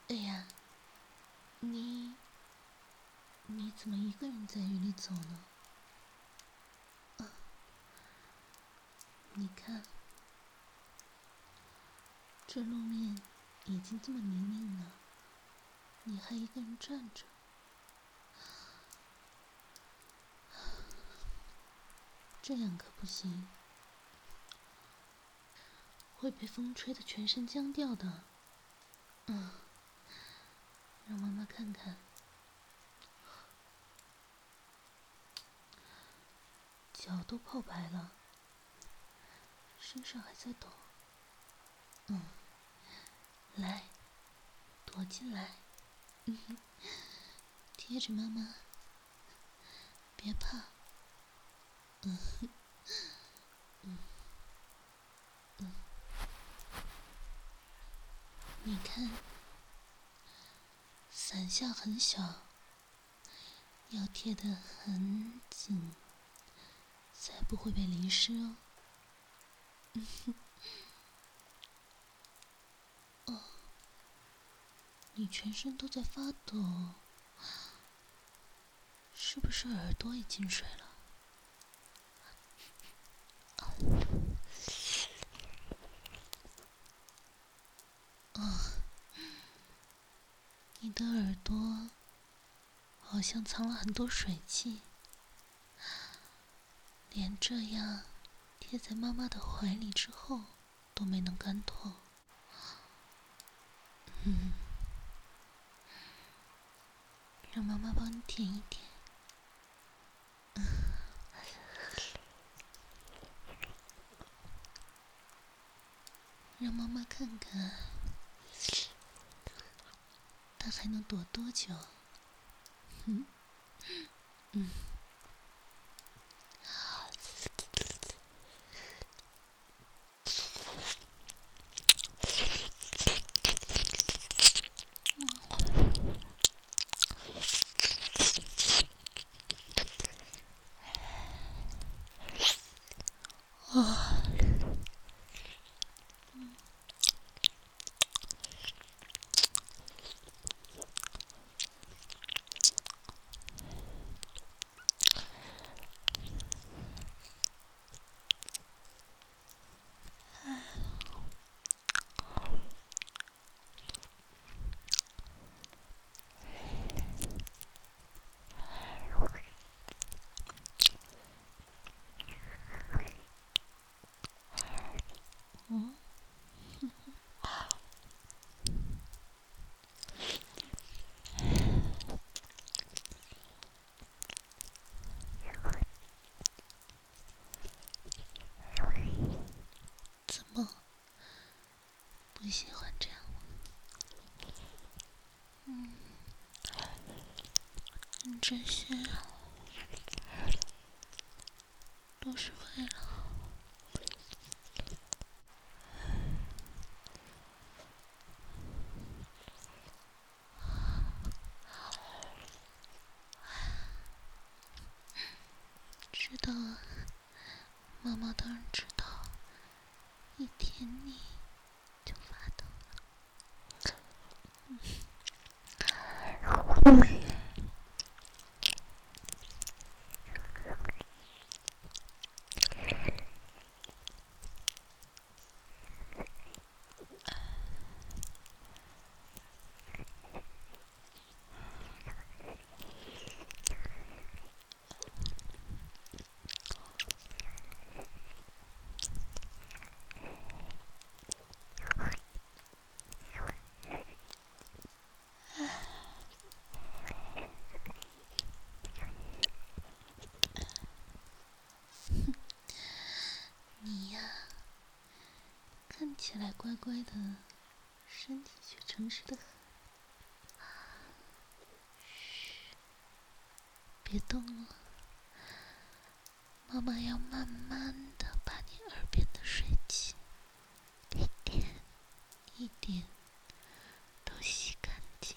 哎呀，你怎么一个人在雨里走呢？你看，这路面已经这么泥泞了，你还一个人站着，这样可不行，会被风吹得全身僵掉的。让妈妈看看，脚都泡白了，身上还在抖。来，躲进来，贴着妈妈，别怕。你看，伞下很小，要贴得很紧，才不会被淋湿哦。你全身都在发抖，是不是耳朵也进水了？你的耳朵好像藏了很多水汽，连这样贴在妈妈的怀里之后都没能干透。让妈妈帮你舔一舔。让妈妈看看，她还能躲多久？怎么不喜欢这样吗？这些都是为了知道啊，妈妈当然知道，一舔你就发抖了。你呀，看起来乖乖的，身体却诚实的很。别动了，妈妈要慢慢的把你耳边的水汽一点一点都洗干净。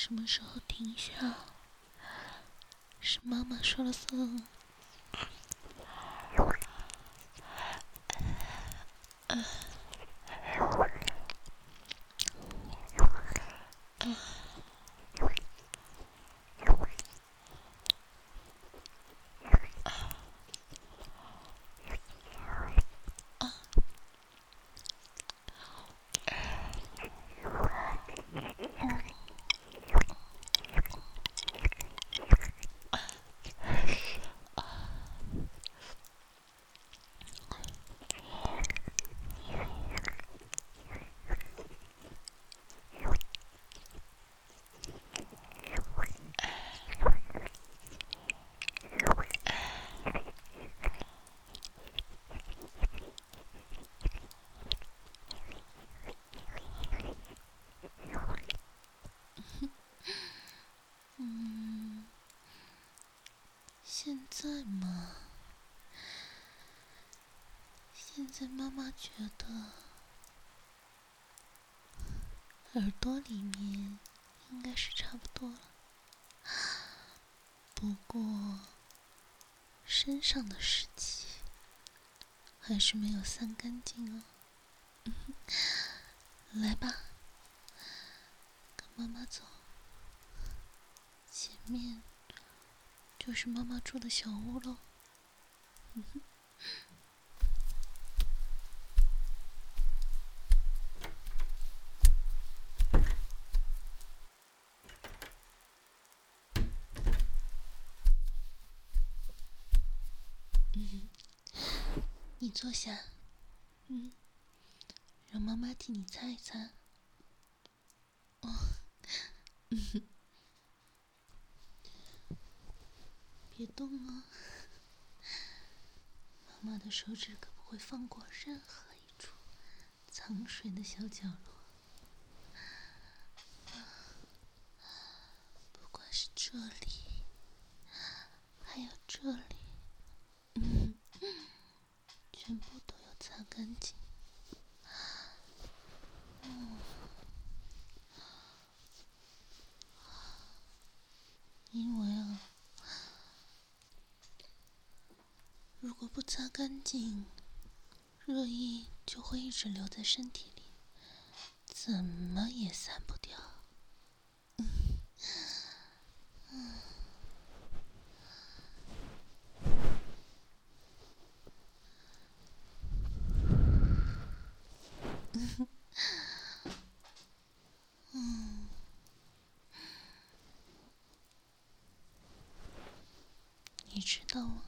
什么时候停下？是妈妈说了算。现在嘛，现在妈妈觉得耳朵里面应该是差不多了，不过身上的湿气还是没有散干净哦。来吧，跟妈妈走，前面就是妈妈住的小屋喽。你坐下，让妈妈替你擦一擦。别动哦，妈妈的手指可不会放过任何一处藏水的小角落。不管是这里，还有这里，全部都要擦干净。因为啊，如果不擦干净，热意就会一直留在身体里，怎么也散不掉。你知道吗？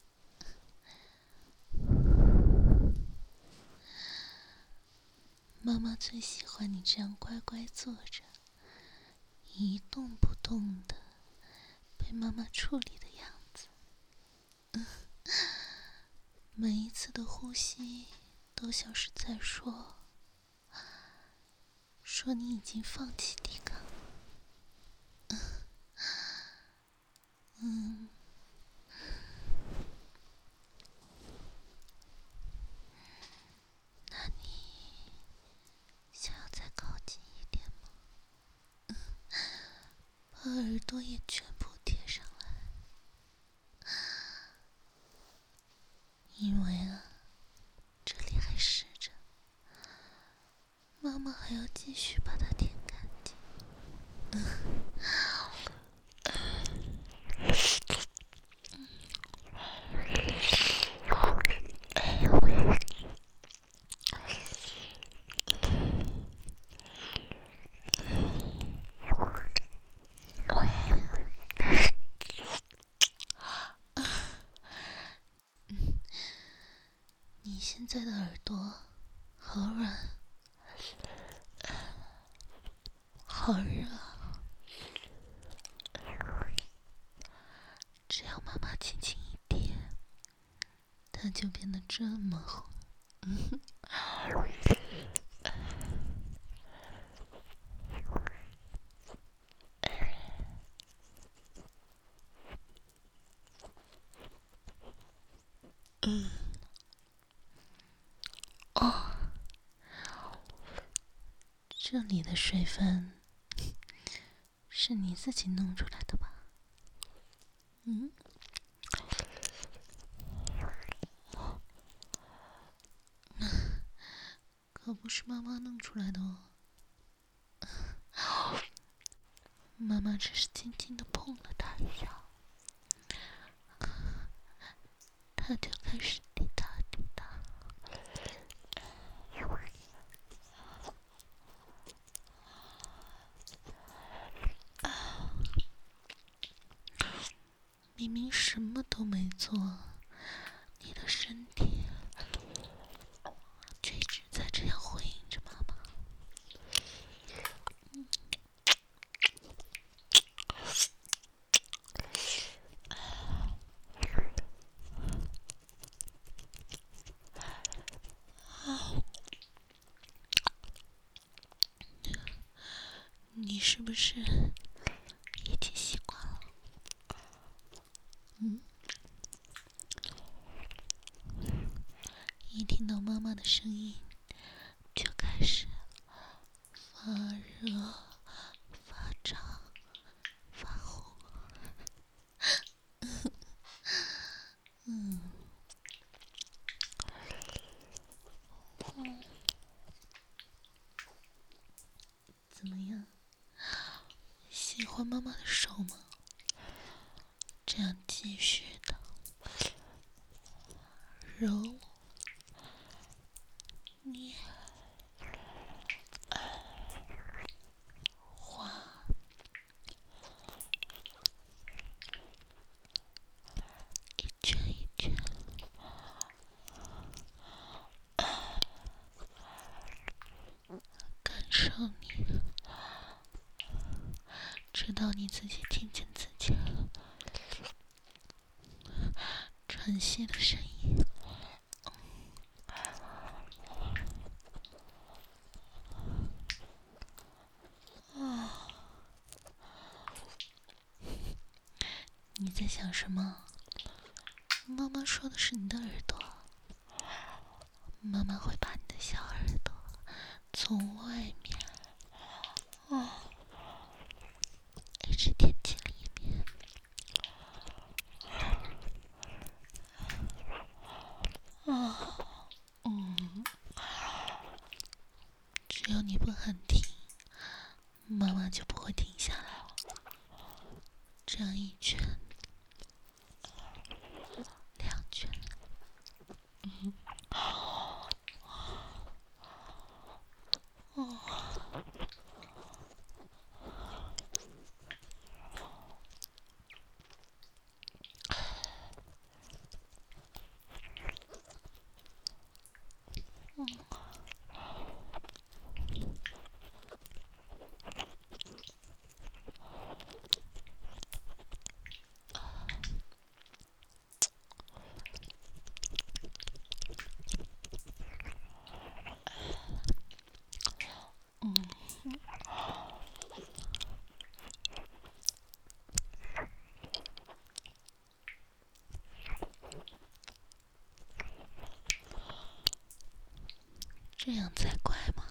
妈妈最喜欢你这样乖乖坐着，一动不动的被妈妈处理的样子。每一次的呼吸都像是在说你已经放弃抵抗。那你想要再靠近一点吗？把耳朵也全部贴上来，因为啊，这里还湿着，妈妈还要继续把它舔干净。你现在的耳朵好软，好热，只要妈妈轻轻一点，它就变得这么红。这里的水分是你自己弄出来的吧？可不是妈妈弄出来的哦。妈妈只是轻轻地碰了他一下，他就开始滴答滴答。明明什么都没做，你的身体却一直在这样回应着妈妈。你是不是已经习惯了？一听到妈妈的声音，就开始发热、发胀、发红。怎么样？喜欢妈妈的手吗？这样继续的揉、捏、画，一圈一圈，感受你，直到你自己听见自己喘息的声音。你在想什么？妈妈说的是你的耳朵，妈妈会把你的小耳朵从外面一直舔进里面。只要你不喊停，妈妈就不会停下来了。这样一圈、两圈，这样才怪嘛。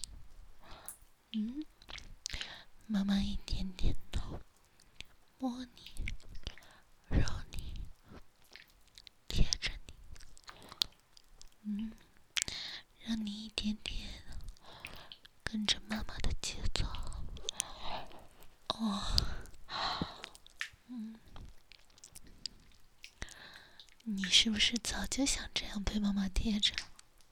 妈妈一点点的摸你、揉你、贴着你，让你一点点跟着妈妈的节奏。你是不是早就想这样被妈妈贴着？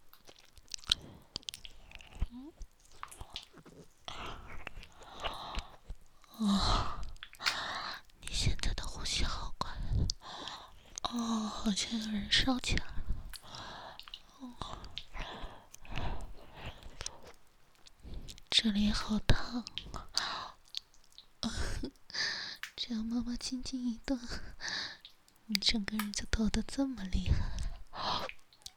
你现在的呼吸好快，好像有人烧起来了。这里好烫，只要妈妈轻轻一动，你整个人就抖得这么厉害。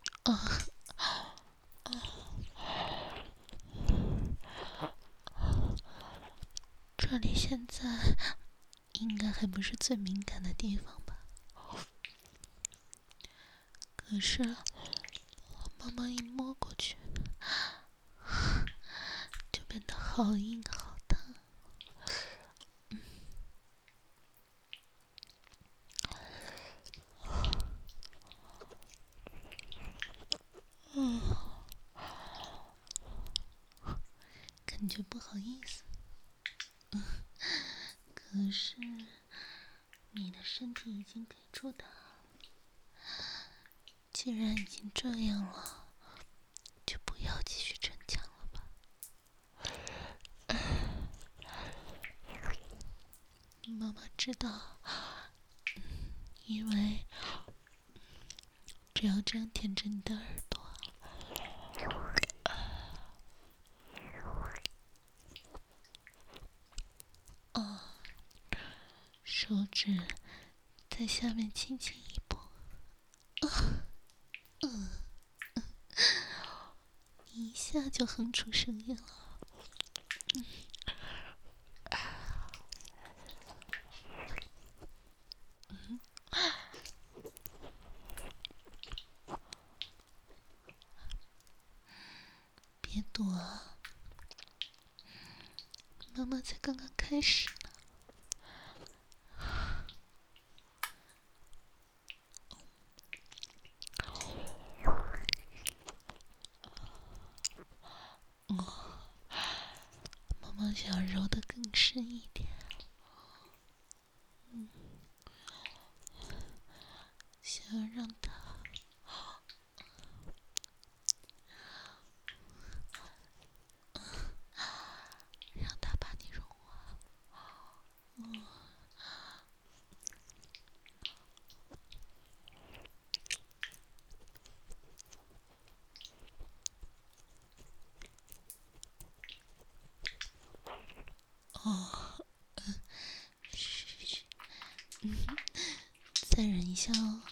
这里现在应该还不是最敏感的地方吧？可是妈妈一摸过去，就变得好硬好烫。 觉不好意思。可是你的身体已经给出的，既然已经这样了，就不要继续逞强了吧。妈妈知道，因为只要这样舔着你的耳朵，手指在下面轻轻一拨，你一下就哼出声音了。别躲啊，妈妈才刚刚开始呢。妈妈想揉得更深一点，想要让它把你融化。再忍一下哦，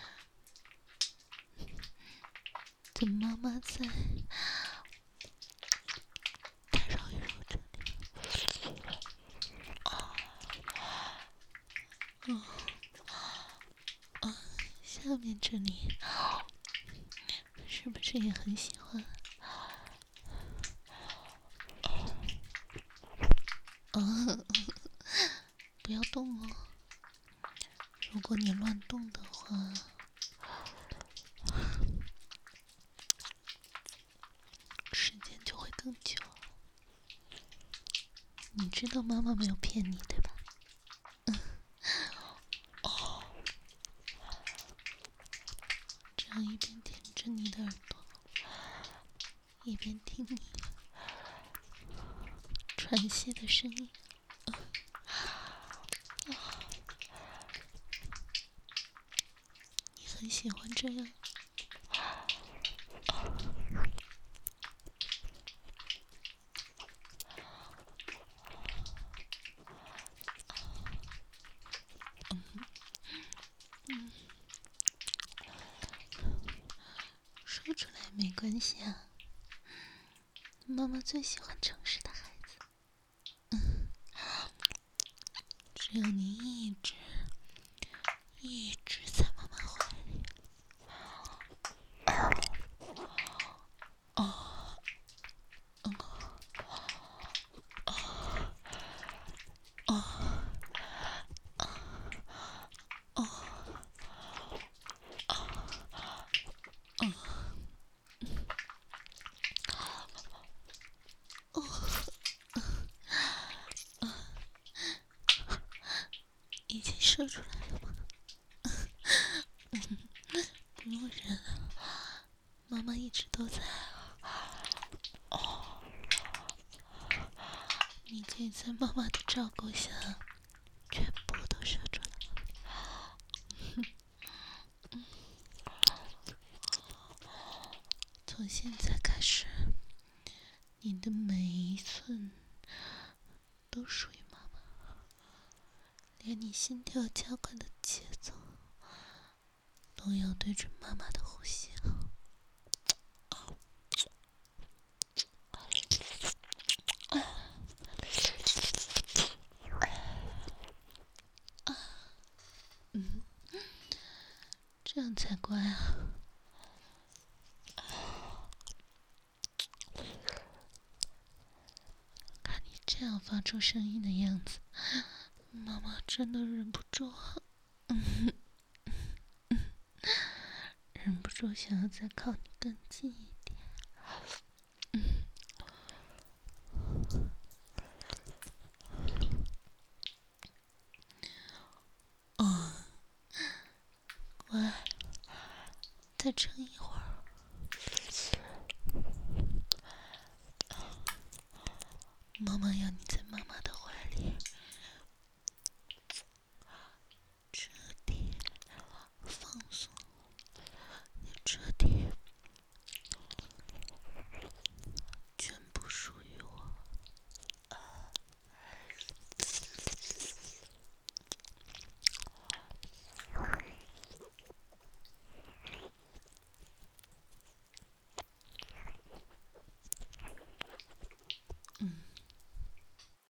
等妈妈再揉一揉这里。下面这里是不是也很喜欢？不要动哦，如果你乱动的话，时间就会更久。你知道妈妈没有骗你，对吧？这样一边舔着你的耳朵，一边听你喘息的声音。你很喜欢这样。说出来没关系啊，妈妈最喜欢诚实的孩子。只要你一直在妈妈怀里，已经射出来了吗？不用忍了，妈妈一直都在。你可以在妈妈的照顾下，全部都射出来了。从现在开始，你的每一寸都属于妈妈，连你心跳加快的节奏都要对准妈妈的呼吸了。这样才乖啊！看你这样发出声音的样子，妈妈真的忍不住，忍不住想要再靠你更近一点。 再撑一会儿。妈妈要你